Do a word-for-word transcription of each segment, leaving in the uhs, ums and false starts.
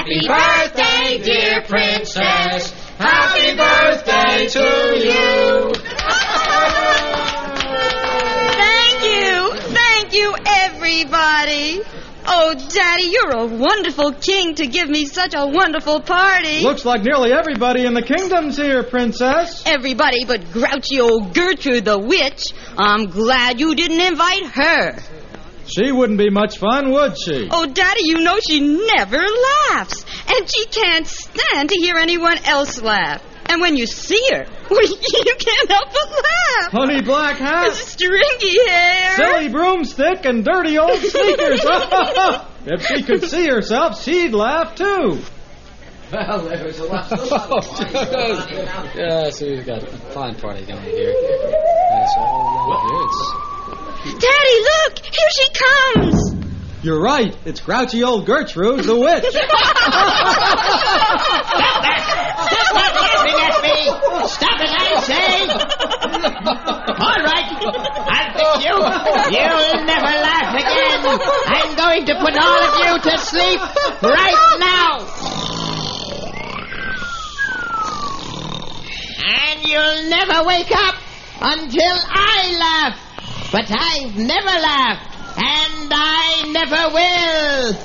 Happy birthday, dear princess. Happy birthday to you. Thank you. Thank you, everybody. Oh, Daddy, you're a wonderful king to give me such a wonderful party. Looks like nearly everybody in the kingdom's here, Princess. Everybody but grouchy old Gertrude the witch. I'm glad you didn't invite her. She wouldn't be much fun, would she? Oh, Daddy, you know she never laughs. And she can't stand to hear anyone else laugh. And when you see her, well, you can't help but laugh. Honey black hat. Stringy hair. Silly broomstick and dirty old sneakers. If she could see herself, she'd laugh, too. Well, there was a lot of Yeah, so we've got a fine party going here. That's all here. It's... Daddy, look! Here she comes! You're right. It's grouchy old Gertrude, the witch. Stop laughing at me! Stop it, I say! All right, I'll fix you. You'll never laugh again. I'm going to put all of you to sleep right now. And you'll never wake up until I laugh. But I've never laughed, and I never will.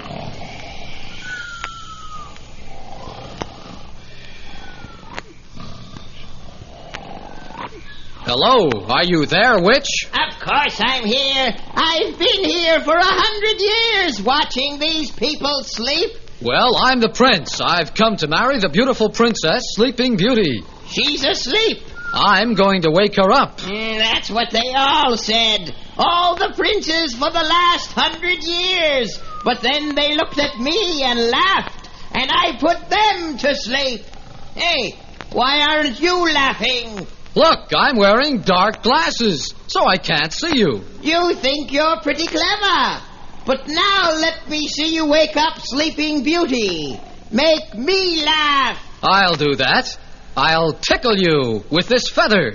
Hello, are you there, witch? Of course I'm here. I've been here for a hundred years watching these people sleep. Well, I'm the prince. I've come to marry the beautiful princess, Sleeping Beauty. She's asleep. I'm going to wake her up. Mm, that's what they all said. All the princes for the last hundred years. But then they looked at me and laughed, and I put them to sleep. Hey, why aren't you laughing? Look, I'm wearing dark glasses, so I can't see you. You think you're pretty clever. But now let me see you wake up, Sleeping Beauty. Make me laugh. I'll do that. I'll tickle you with this feather.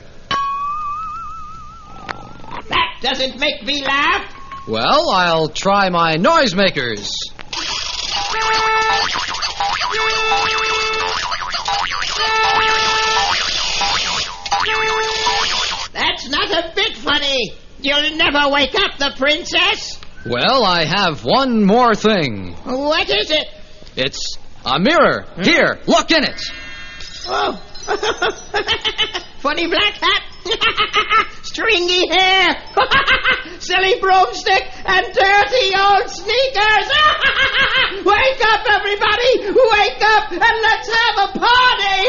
That doesn't make me laugh. Well, I'll try my noisemakers. That's not a bit funny. You'll never wake up the princess. Well, I have one more thing. What is it? It's a mirror. Hmm? Here, look in it. Oh. Funny black hat. Stringy hair. Silly broomstick and dirty old sneakers. Wake up, everybody. Wake up and let's have a party.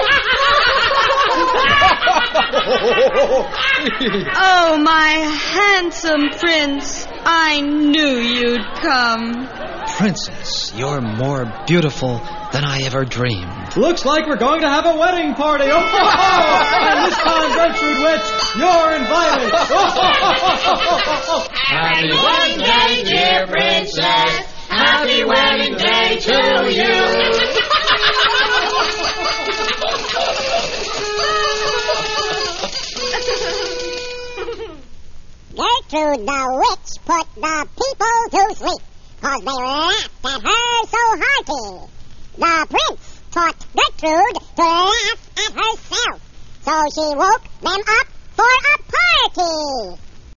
Oh, my handsome prince. I knew you'd come. Princess, you're more beautiful than I ever dreamed. Looks like we're going to have a wedding party. Oh, ho, ho. And this time, Gertrude Witch, you're invited. Happy wedding day, dear princess. Happy wedding day to you. Gertrude the witch put the people to sleep, 'cause they laughed at her so hearty. The prince taught Gertrude to laugh at herself, so she woke them up for a party.